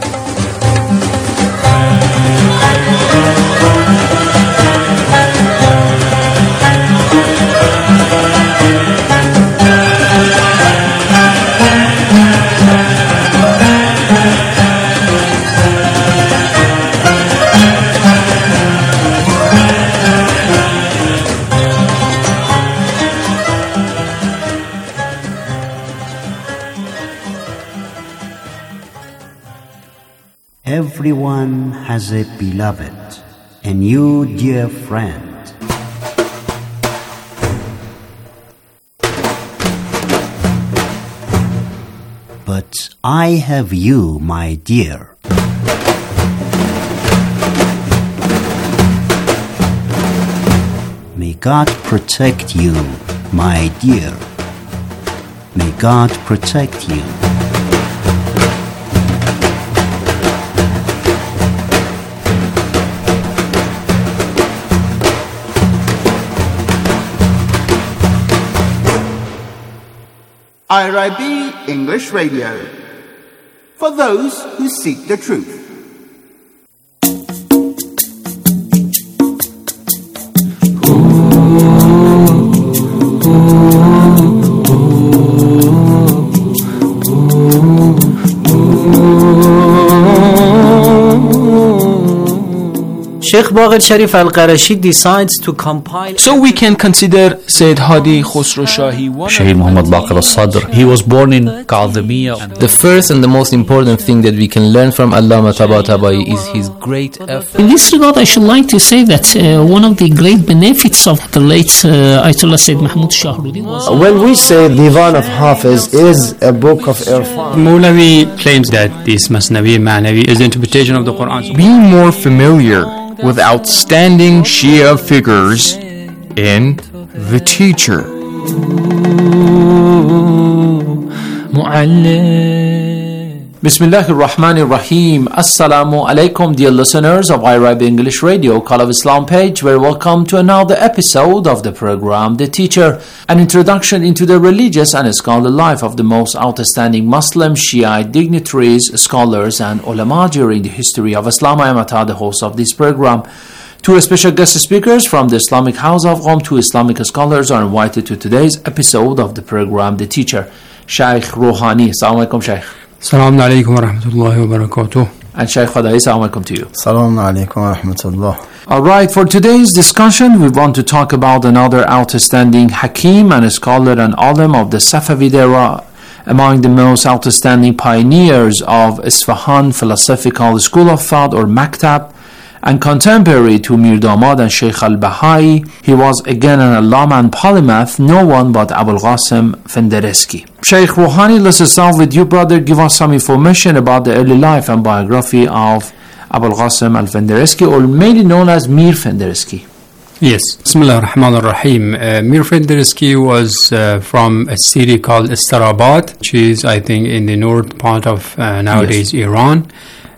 Speaker 18: Everyone has a beloved, and you, dear friend. But I have you, my dear. May God protect you, my dear. May God protect you.
Speaker 19: I R I B English Radio, for those who seek the truth.
Speaker 17: Sheikh Baqir Sharif Al-Qarashi decides to compile.
Speaker 16: So we can consider Sayyid Hadi Khosrow Shahi.
Speaker 20: Shaheed Muhammad Baqir al-Sadr. He was born in Kadhimiya.
Speaker 21: The first and the most important thing that we can learn from Allama Tabatabai is his great effort.
Speaker 22: In this regard, I should like to say that uh, one of the great benefits of the late uh, Ayatollah Sayyid Mahmud Shahruddin was...
Speaker 23: When we say Divan of Hafiz is a book of Irfan,
Speaker 24: Mawlavi claims that this Masnavi Ma'navi is the interpretation of the Quran.
Speaker 25: Be more familiar with outstanding Shia figures in The Teacher.
Speaker 16: Bismillahir Rahmanir Rahim. Assalamu alaikum, dear listeners of I R I B English Radio, Call of Islam page. Very welcome to another episode of the program The Teacher, an introduction into the religious and scholarly life of the most outstanding Muslim Shiite dignitaries, scholars, and ulama during the history of Islam. I am Atta, the host of this program. Two special guest speakers from the Islamic House of Qom, two Islamic scholars, are invited to today's episode of the program The Teacher. Shaykh Rouhani. Assalamu alaikum, Shaykh.
Speaker 24: Assalamu alaikum wa rahmatullahi wa barakatuh.
Speaker 16: And Shaykh Khadai, assalamu alaikum to you.
Speaker 23: Assalamu alaikum wa rahmatullah.
Speaker 16: Alright, for today's discussion, we want to talk about another outstanding Hakim and a scholar and alim of the Safavid era, among the most outstanding pioneers of Isfahan philosophical school of thought or Maktab, and contemporary to Mir Damad and Sheikh al-Bahai. He was again an Allama and polymath, no one but Abul Qasim Fenderesky. Shaykh Rouhani, let's start with you, brother. Give us some information about the early life and biography of Abul Qasim al-Fenderesky, or mainly known as Mir Fenderesky.
Speaker 24: Yes, Bismillah ar-Rahman ar-Rahim. Uh, Mir Fenderesky was uh, from a city called Istarabad, which is, I think, in the north part of uh, nowadays yes. Iran.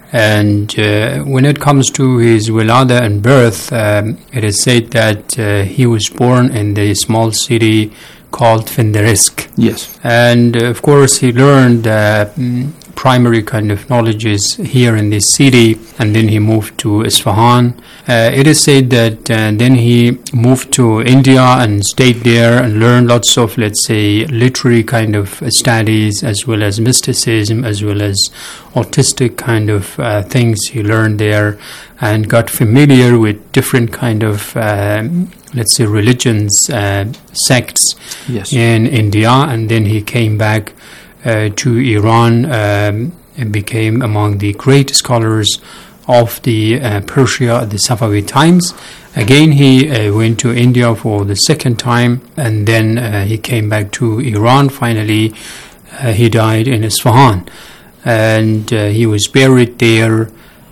Speaker 24: And uh, when it comes to his wilada and birth, um, it is said that uh, he was born in the small city called Fenderesk.
Speaker 16: Yes.
Speaker 24: And uh, of course he learned uh, primary kind of knowledges here in this city, and then he moved to Isfahan. Uh, it is said that uh, then he moved to India and stayed there and learned lots of, let's say, literary kind of studies, as well as mysticism, as well as autistic kind of uh, things he learned there, and got familiar with different kind of um, let's say religions, uh, sects
Speaker 16: yes.
Speaker 24: in India, and then he came back uh, to Iran um, and became among the great scholars of the uh, Persia at the Safavid times. Again, he uh, went to India for the second time, and then uh, he came back to Iran. Finally, uh, he died in Isfahan, and uh, he was buried there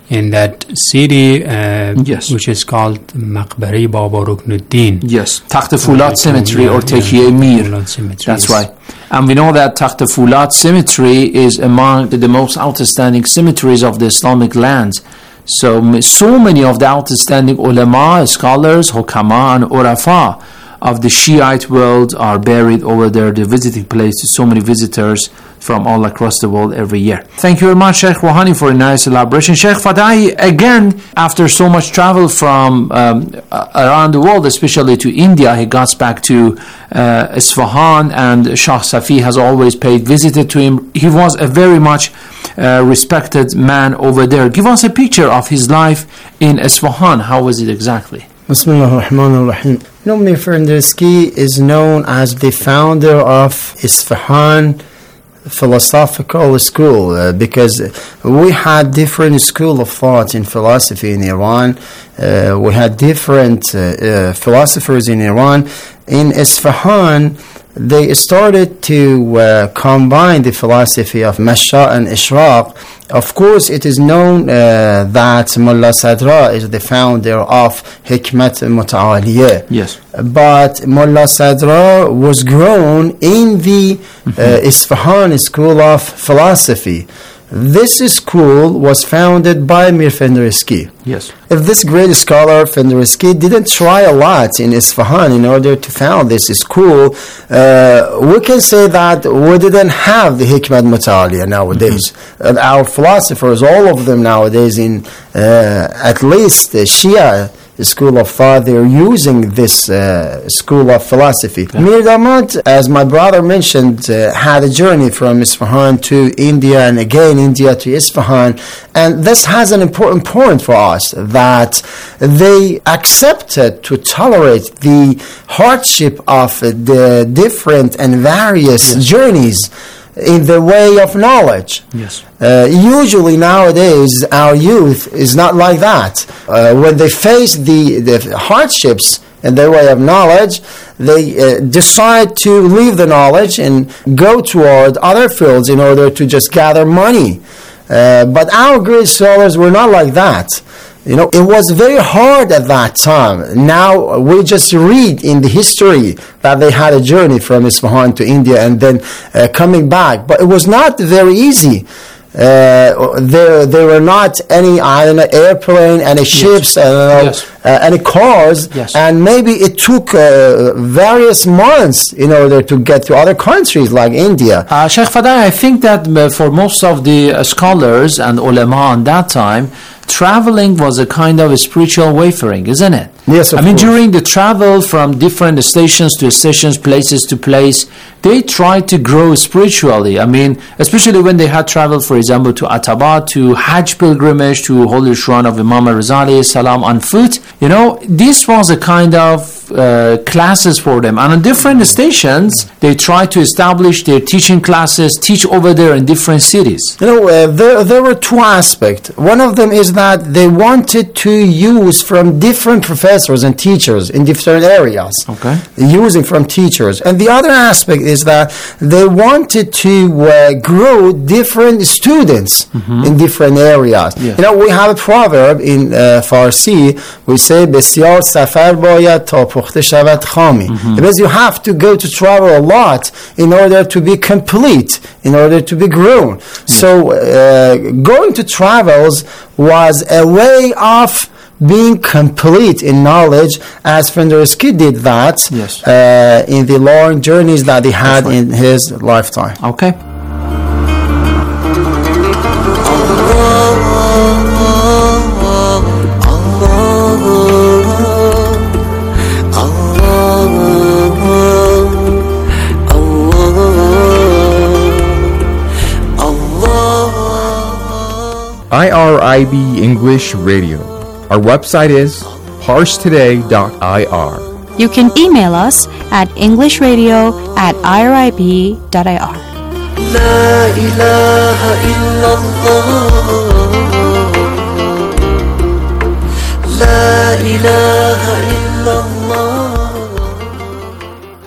Speaker 24: in that city, uh, yes. which is called Maqbari Baba Ruknuddin.
Speaker 16: Yes, Takht Fulat Cemetery or Taqi Mir. That's right. And we know that Takht Fulat Cemetery is among the most outstanding cemeteries of the Islamic lands. So, so many of the outstanding ulama, scholars, hukama, and urafa of the Shiite world are buried over there, the visiting place to so many visitors from all across the world every year. Thank you very much, Sheikh Rouhani, for a nice elaboration. Sheikh Fadahi, again, after so much travel from um, around the world, especially to India, he got back to uh, Isfahan, and Shah Safi has always paid visit to him. He was a very much uh, respected man over there. Give us a picture of his life in Isfahan. How was it exactly?
Speaker 23: Bismillah ar-Rahman ar-Rahim. You know, Mir Fendersky is known as the founder of Isfahan philosophical school uh, because we had different school of thought in philosophy in Iran. Uh, we had different uh, uh, philosophers in Iran. In Isfahan, they started to uh, combine the philosophy of Masha and Ishraq. Of course, it is known uh, that Mullah Sadra is the founder of Hikmat Muta'aliyah.
Speaker 16: Yes.
Speaker 23: But Mullah Sadra was grown in the mm-hmm. uh, Isfahan school of philosophy. This school was founded by Mir Fendersky.
Speaker 16: Yes.
Speaker 23: If this great scholar Fendersky didn't try a lot in Isfahan in order to found this school, uh, we can say that we didn't have the Hikmat Muta'aliyah nowadays. Mm-hmm. Uh, our philosophers, all of them nowadays, in uh, at least the Shia the school of thought, they're using this uh, school of philosophy. Yeah. Mir Damad, as my brother mentioned, uh, had a journey from Isfahan to India and again India to Isfahan. And this has an important point for us, that they accepted to tolerate the hardship of the different and various yes. journeys in the way of knowledge.
Speaker 16: Yes.
Speaker 23: Uh, usually nowadays our youth is not like that. Uh, when they face the, the hardships in their way of knowledge, they uh, decide to leave the knowledge and go toward other fields in order to just gather money. Uh, but our great scholars were not like that. You know, it was very hard at that time. Now we just read in the history that they had a journey from Isfahan to India and then uh, coming back. But it was not very easy. Uh, there, there were not any, I don't know, airplane, any ships, yes. I don't know, yes. uh, any cars,
Speaker 16: yes.
Speaker 23: and maybe it took uh, various months in order to get to other countries like India.
Speaker 16: Uh, Sheikh Fadahi, I think that for most of the uh, scholars and ulama in that time, traveling was a kind of a spiritual wayfaring, isn't it?
Speaker 23: Yes, of
Speaker 16: I mean,
Speaker 23: course.
Speaker 16: during the travel from different stations to stations, places to place, they tried to grow spiritually. I mean, especially when they had traveled, for example, to Atabat, to Hajj pilgrimage, to Holy Shrine of Imam Raza alayhi salam on foot. You know, this was a kind of uh, classes for them. And on different stations, they tried to establish their teaching classes, teach over there in different cities.
Speaker 23: You know, uh, there, there were two aspects. One of them is that they wanted to use from different professors and teachers in different areas.
Speaker 16: Okay.
Speaker 23: Using from teachers. And the other aspect is that they wanted to uh, grow different students mm-hmm. in different areas.
Speaker 16: Yes.
Speaker 23: You know, we have a proverb in uh, Farsi, we say, بسیار سفر باید تا پخته شود خامی. Because you have to go to travel a lot in order to be complete, in order to be grown. Yes. So uh, going to travels was a way of being complete in knowledge, as Fendersky did that
Speaker 16: yes.
Speaker 23: uh, in the long journeys that he had right. in his lifetime.
Speaker 16: Okay.
Speaker 25: I R I B English Radio. Our website is parse today dot I R.
Speaker 1: You can email us at englishradio at I R I B dot I R. La ilaha illallah. La ilaha illallah.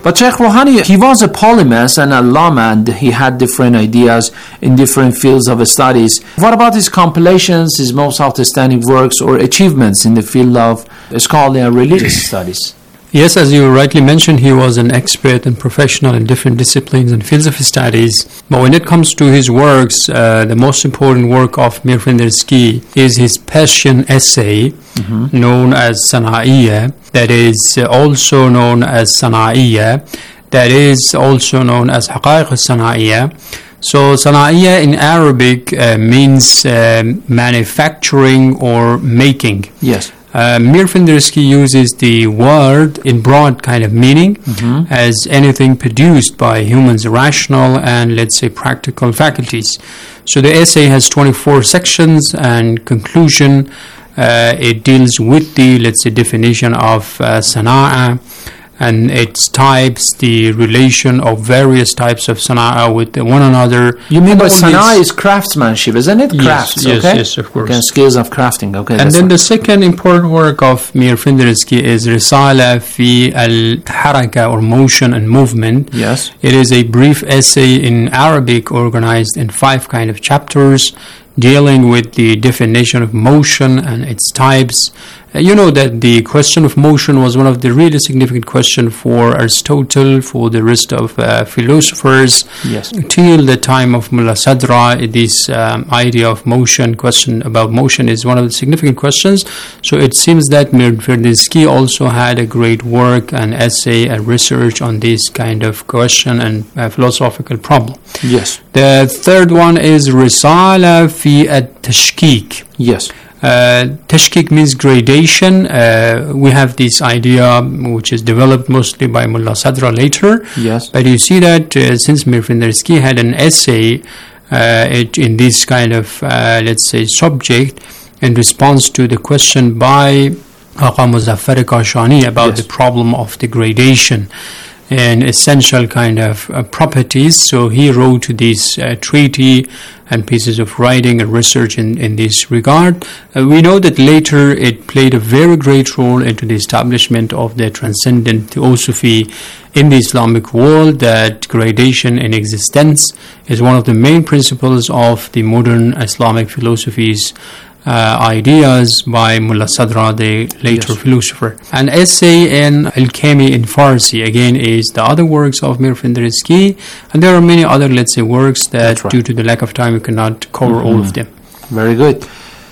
Speaker 16: But Sheikh Rouhani, he was a polymath and allama, and he had different ideas in different fields of studies. What about his compilations, his most outstanding works or achievements in the field of scholarly and religious studies?
Speaker 24: Yes, as you rightly mentioned, he was an expert and professional in different disciplines and fields of studies. But when it comes to his works, uh, the most important work of Mir Fendersky is his Persian essay, mm-hmm. known as Sana'iyya, that is also known as Sana'iyya, that is also known as Haqaiq al-Sana'iyya. So Sana'iyya in Arabic uh, means uh, manufacturing or making.
Speaker 16: Yes.
Speaker 24: Uh, Mir Fendersky uses the word in broad kind of meaning, mm-hmm. as anything produced by humans' rational and, let's say, practical faculties. So the essay has twenty-four sections, and conclusion, uh, it deals with the, let's say, definition of uh, sana'a and its types, the relation of various types of sana'a with one another.
Speaker 16: You mean by sana'a is craftsmanship, isn't it?
Speaker 24: Yes,
Speaker 16: Crafts,
Speaker 24: yes,
Speaker 16: okay?
Speaker 24: yes, of course.
Speaker 16: Okay, skills of crafting, okay.
Speaker 24: And then
Speaker 16: right.
Speaker 24: the second important work of Mir Fendersky is Risala fi al-Haraka, or motion and movement.
Speaker 16: Yes.
Speaker 24: It is a brief essay in Arabic organized in five kind of chapters, dealing with the definition of motion and its types. Uh, you know that the question of motion was one of the really significant questions for Aristotle, for the rest of uh, philosophers.
Speaker 16: Yes.
Speaker 24: Till the time of Mullah Sadra, this um, idea of motion, question about motion, is one of the significant questions. So it seems that Mir Fendersky also had a great work and essay and research on this kind of question and uh, philosophical problem.
Speaker 16: Yes.
Speaker 24: The third one is Risala fi at-Tashkik.
Speaker 16: Yes.
Speaker 24: Uh, Tashkik means gradation. Uh, we have this idea which is developed mostly by Mullah Sadra later.
Speaker 16: Yes.
Speaker 24: But you see that uh, since Mir Fendersky had an essay uh, it, in this kind of, uh, let's say, subject in response to the question by Aqa Muzaffar Kashani about yes. the problem of the gradation and essential kind of uh, properties. So he wrote this uh, treaty and pieces of writing and research in, in this regard. Uh, we know that later it played a very great role into the establishment of the transcendent theosophy in the Islamic world, that gradation in existence is one of the main principles of the modern Islamic philosophies. Uh, ideas by Mullah Sadra, the later yes. philosopher. An essay in Al-Kami in Farsi, again, is the other works of Mir Fendersky, and there are many other, let's say, works that, right. due to the lack of time, we cannot cover mm-hmm. all of them.
Speaker 16: Very good.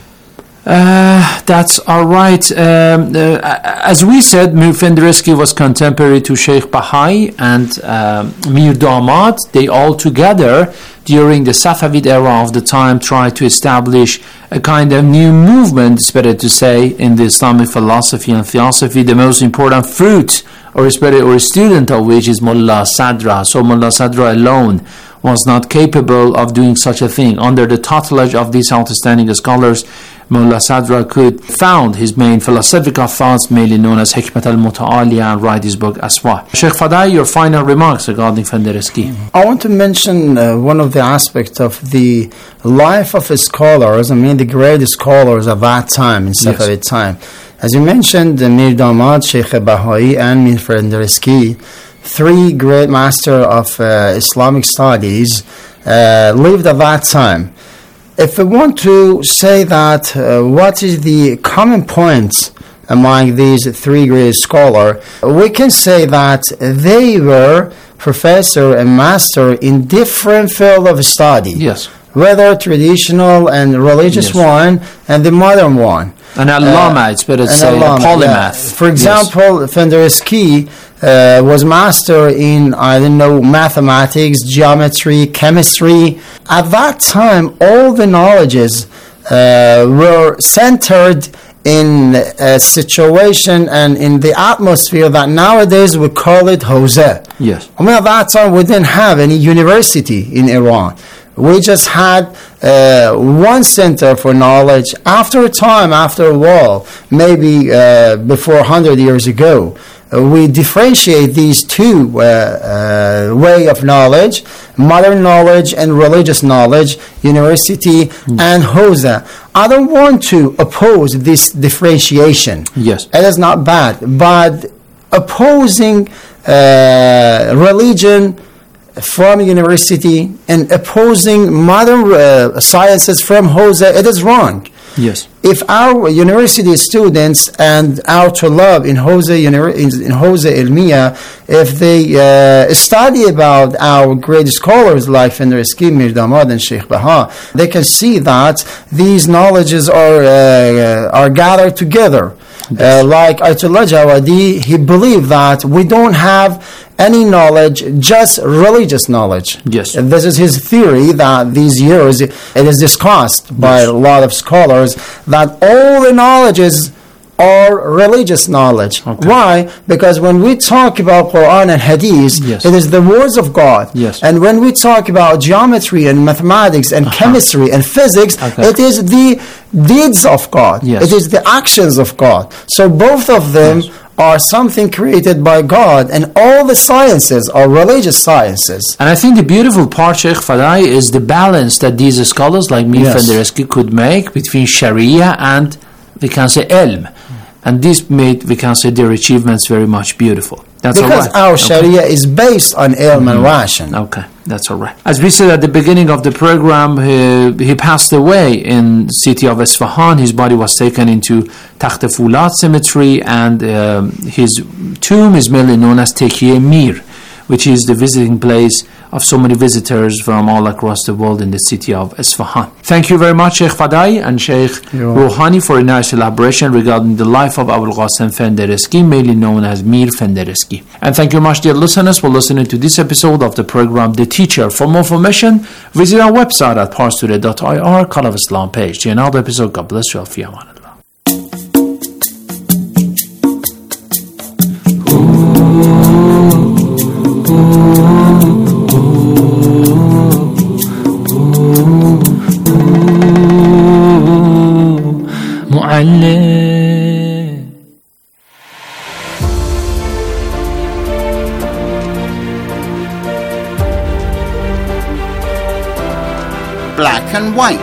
Speaker 16: Uh, that's all right. Um, uh, as we said, Mir Fendersky was contemporary to Sheikh Bahai and uh, Mir Damad. They all together, during the Safavid era of the time, tried to establish a kind of new movement, it's better to say, in the Islamic philosophy and theosophy. The most important fruit, or it's better, or student of which is Mullah Sadra. So Mullah Sadra alone was not capable of doing such a thing. Under the tutelage of these outstanding scholars, Mullah Sadra could found his main philosophical thoughts, mainly known as Hikmat al-Muta'aliya, and write his book Aswa. Sheikh Fadai, your final remarks regarding Fendersky.
Speaker 23: I want to mention uh, one of the aspects of the life of scholars, I mean the great scholars of that time, in Safavid yes. time. As you mentioned, Mir Damad, Sheikh Bahai, and Mir Fendersky, three great masters of uh, Islamic studies, uh, lived at that time. If we want to say that, uh, what is the common points among these three great scholars, we can say that they were professor and master in different field of study.
Speaker 16: Yes.
Speaker 23: Whether traditional and religious yes. one and the modern one.
Speaker 16: An allama, uh, it's better to say, a polymath.
Speaker 23: Yeah. For example, yes. Fendersky uh, was master in, I don't know, mathematics, geometry, chemistry. At that time, all the knowledges uh, were centered in a situation and in the atmosphere that nowadays we call it Hawza.
Speaker 16: Yes.
Speaker 23: I mean, at that time, we didn't have any university in Iran. We just had uh, one center for knowledge. After a time, after a while, maybe uh, before one hundred years ago, uh, we differentiate these two uh, uh, way of knowledge, modern knowledge and religious knowledge, university mm. and Hawza. I don't want to oppose this differentiation.
Speaker 16: Yes.
Speaker 23: It is not bad, but opposing uh, religion from university and opposing modern uh, sciences from Jose, it is wrong.
Speaker 16: Yes.
Speaker 23: If our university students and our Tulab in Jose in Jose Ilmiya, if they uh, study about our great scholars like Fendereski, Mir Damad, and Sheikh Baha, they can see that these knowledges are uh, are gathered together. Uh, like Ayatollah Jawadi, he believed that we don't have any knowledge, just religious knowledge.
Speaker 16: Yes.
Speaker 23: And this is his theory that these years it is discussed by yes. a lot of scholars that all the knowledges are religious knowledge. Okay. Why? Because when we talk about Quran and Hadith, yes. it is the words of God.
Speaker 16: Yes.
Speaker 23: And when we talk about geometry and mathematics and uh-huh. chemistry and physics, okay. it is the deeds of God.
Speaker 16: Yes.
Speaker 23: It is the actions of God. So both of them yes. are something created by God, and all the sciences are religious sciences.
Speaker 16: And I think the beautiful part, Sheikh Fadai, is the balance that these scholars like Mir
Speaker 23: Yes.
Speaker 16: Fendereski could make between Sharia and, we can say, Ilm. And this made, we can say, their achievements very much beautiful. That's
Speaker 23: because
Speaker 16: all right.
Speaker 23: our
Speaker 16: Okay.
Speaker 23: Sharia is based on ilm and ration.
Speaker 16: Okay, that's all right. As we said at the beginning of the program, he, he passed away in the city of Isfahan. His body was taken into Takht Fulat cemetery, and um, his tomb is mainly known as Tekiye Mir, which is the visiting place of so many visitors from all across the world in the city of Isfahan. Thank you very much, Sheikh Fadai and Sheikh Rouhani, for a nice elaboration regarding the life of Abul Qasim Fendereski, mainly known as Mir Fendereski. And thank you much, dear listeners, for listening to this episode of the program The Teacher. For more information, visit our website at parstoday dot I R, Call of Islam page. To another episode, God bless you all. Fi aman Allah. معلم
Speaker 19: Black and white.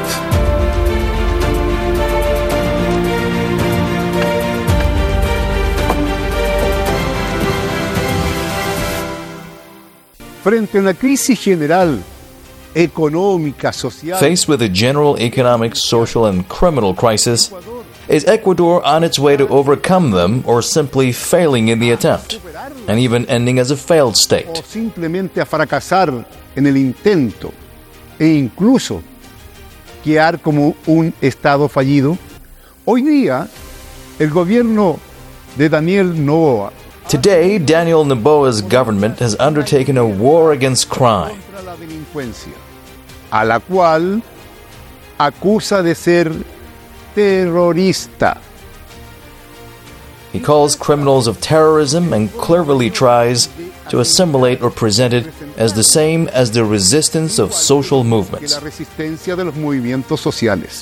Speaker 2: Frente a una crisis general económica, social.
Speaker 3: Faced with a general economic, social, and criminal crisis, is Ecuador on its way to overcome them or simply failing in the attempt, and even ending as a failed state?
Speaker 2: O simplemente a fracasar en el intento e incluso quedar como un estado fallido? Hoy día, el gobierno de Daniel Noboa
Speaker 3: Today, Daniel Noboa's government has undertaken a war against crime,
Speaker 2: contra la delincuencia, a la cual acusa de ser terrorista.
Speaker 3: He calls criminals of terrorism and cleverly tries to assimilate or present it as the same as the resistance of social movements.
Speaker 2: La resistencia de los movimientos sociales.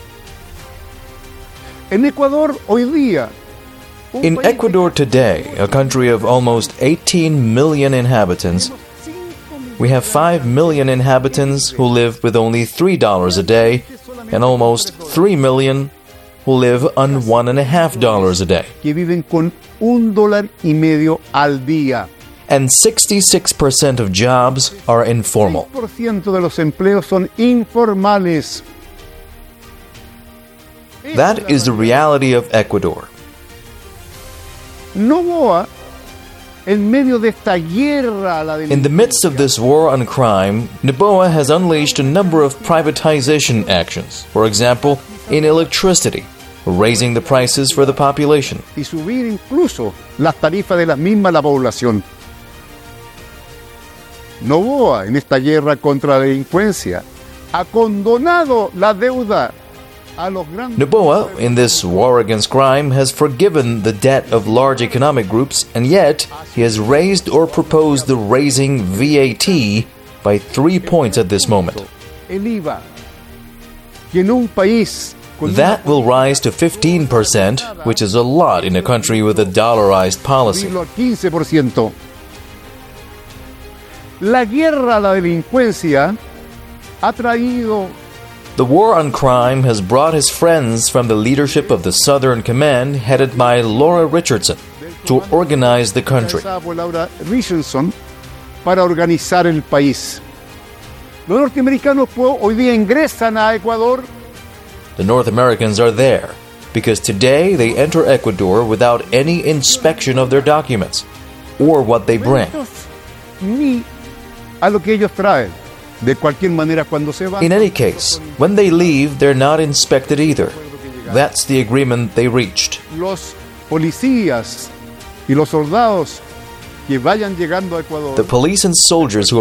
Speaker 2: En Ecuador hoy día,
Speaker 3: in Ecuador today, a country of almost eighteen million inhabitants, we have five million inhabitants who live with only three dollars a day, and almost three million who live on one and a half dollars a day.
Speaker 2: Que viven con un dólar y medio al día.
Speaker 3: And sixty-six percent of jobs are informal.
Speaker 2: seis por ciento de los empleos son informales.
Speaker 3: That is the reality of Ecuador.
Speaker 2: Noboa, en medio de esta guerra a la
Speaker 3: In the midst of this war on crime, Noboa has unleashed a number of privatization actions. For example, in electricity, raising the prices for the population.
Speaker 2: Y subir incluso las tarifas de la misma la población. Noboa, en esta guerra contra la delincuencia, ha condonado la deuda.
Speaker 3: Noboa, in this war against crime, has forgiven the debt of large economic groups, and yet he has raised or proposed the raising V A T by three points at this moment. That will rise to fifteen percent, which is a lot in a country with a dollarized policy.
Speaker 2: La guerra a la delincuencia ha traído.
Speaker 3: The war on crime has brought his friends from the leadership of the Southern Command, headed by Laura Richardson. to organize the country.
Speaker 2: Por Laura Richardson para organizar el país. Los norteamericanos pues, hoy día ingresan a Ecuador.
Speaker 3: The North Americans are there because today they enter Ecuador without any inspection of their documents or what they bring.
Speaker 2: Ni a lo que ellos traen. De cualquier manera, cuando se van.
Speaker 3: In any case, when they leave, they're not inspected either. That's the agreement they reached.
Speaker 2: Los policías y los soldados que vayan llegando a Ecuador.
Speaker 3: The police and soldiers who